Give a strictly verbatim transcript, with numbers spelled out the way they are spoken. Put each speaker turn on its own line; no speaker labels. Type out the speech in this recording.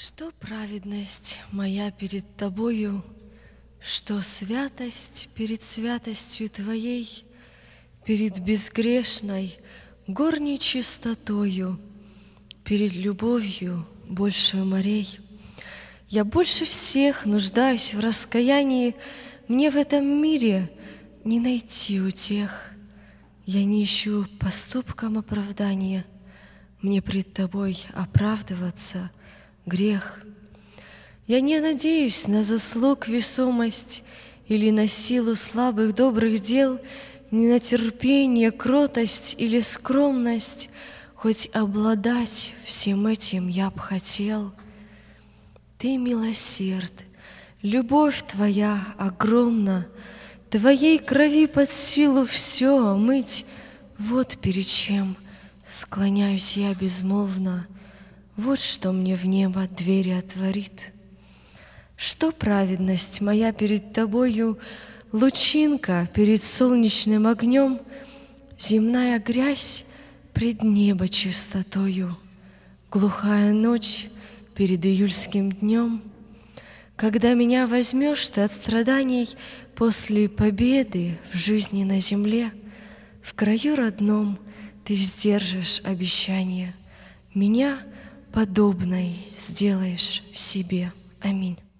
Что праведность моя перед Тобою, что святость перед святостью Твоей, перед безгрешной горней чистотою, перед любовью большую морей. Я больше всех нуждаюсь в раскаянии, мне в этом мире не найти утех. Я не ищу поступкам оправдания, мне пред Тобой оправдываться грех. Я не надеюсь на заслуг весомость или на силу слабых добрых дел, ни на терпение, кротость или скромность, хоть обладать всем этим я б хотел. Ты милосерд, любовь Твоя огромна, Твоей крови под силу все омыть, вот перед чем склоняюсь я безмолвно. Вот что мне в небо двери отворит. Что праведность моя перед Тобою, лучинка перед солнечным огнем, земная грязь пред небо чистотою, глухая ночь перед июльским днем. Когда меня возьмешь Ты от страданий после победы в жизни на земле, в краю родном Ты сдержишь обещание, меня подобной сделаешь себе. Аминь.